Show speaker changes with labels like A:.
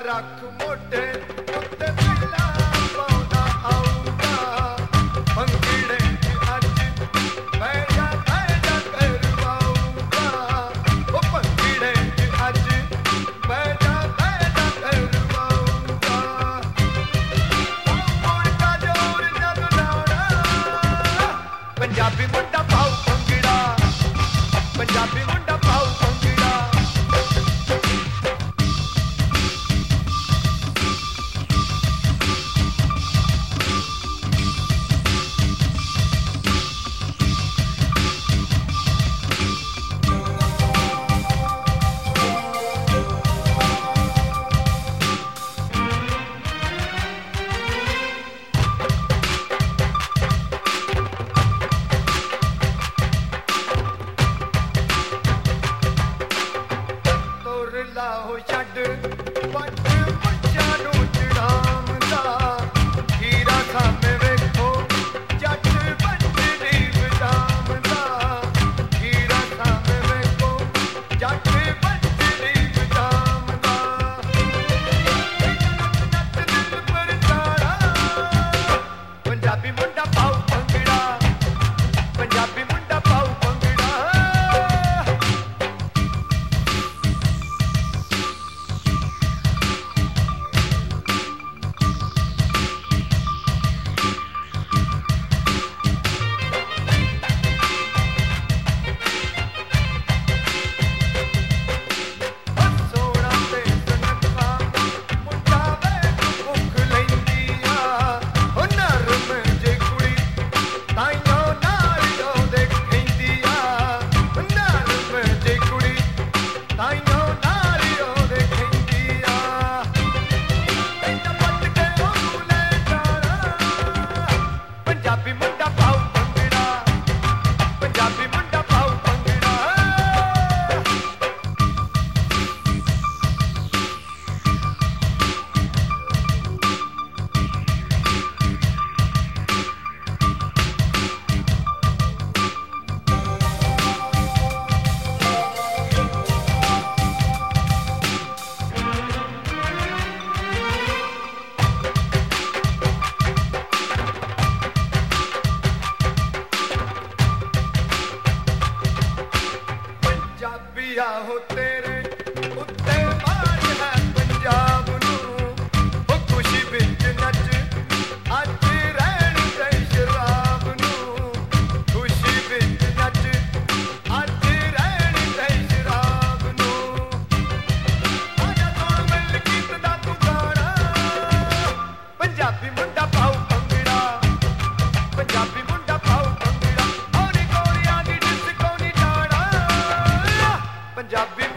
A: ਰੱਖ ਮੋਢੇ ਉੱਤੇ ਪਹਿਲਾ ਪਾਉਂਦਾ ਆਊਗਾ ਭੰਗੜੇ ਅੱਜ ਬੈਠਾ ਕਰਵਾਊਗਾ ਉਹ ਭੰਗੜੇ ਅੱਜ ਬੈਠਾ ਕਰਵਾਊਗਾ ਮੋੜ ਕਾ ਜੋਰ ਜਦ ਲਾਉਣਾ ਪੰਜਾਬੀ ਮੁੰਡਾ ਪਾਉ ਭੰਗੜਾ ਪੰਜਾਬੀ ਮੁੰਡਾ ਪਾਉ ਭੰਗੜਾ ਲਾਹੋ ਛੱਡ ਵੱਟ ਬੱਚਾ ਨੂੰ ਚੜਾਉਂਦਾ ਹੀਰਾ ਸਾਹਮਣੇ ਵੇਖੋ ਜੱਟ ਬੰਦਰੀ ਵਜਾਉਂਦਾ ਹੀਰਾ ਸਾਹਮਣੇ ਵੇਖੋ ਜੱਟ ਬੰਦਰੀ ਵਜਾਉਂਦਾ ਨੱਚ ਦਿਲ ਪਰ ਤਾਰਾ ਪੰਜਾਬੀ ਮੁੰਡਾ ਪਾਉ ਭੰਗੜਾ ਪੰਜਾਬੀ ਮੁੰਡਾ ਪਾਉ ਭੰਗੜਾ ਪੰਜਾਬੀਆ ਹੋ ਤੇਰੇ ਉੱਤੇ ਮਾਣ ਹੈ ਪੰਜਾਬ ਨੂੰ ਉਹ ਖੁਸ਼ੀ ਵਿੱਚ ਨੱਚ ਅੱਜ ਰਹਿਣ ਦੇ ਸ਼ਰਾਬ ਨੂੰ ਖੁਸ਼ੀ ਵਿੱਚ ਨੱਚ ਅੱਜ ਰਹਿਣ ਦੇ ਸ਼ਰਾਬ ਨੂੰ ਆਜਾ ਸੁਣ ਮਿਲ ਗੀਤ ਦਾ ਤੂੰ ਗਾਣਾ ਪੰਜਾਬੀ ਮੁੰਡਾ ਪਾਉ ਭੰਗੜਾ ਪੰਜਾਬੀ ਮੁੰਡਾ ਪਾਉ ਭੰਗੜਾ ਉਹਨੇ ਗੋਰੀਆਂ ਦੀ ਡਿਸਕੋ ਨਹੀਂ ਜਾਣਾ ਪੰਜਾਬੀ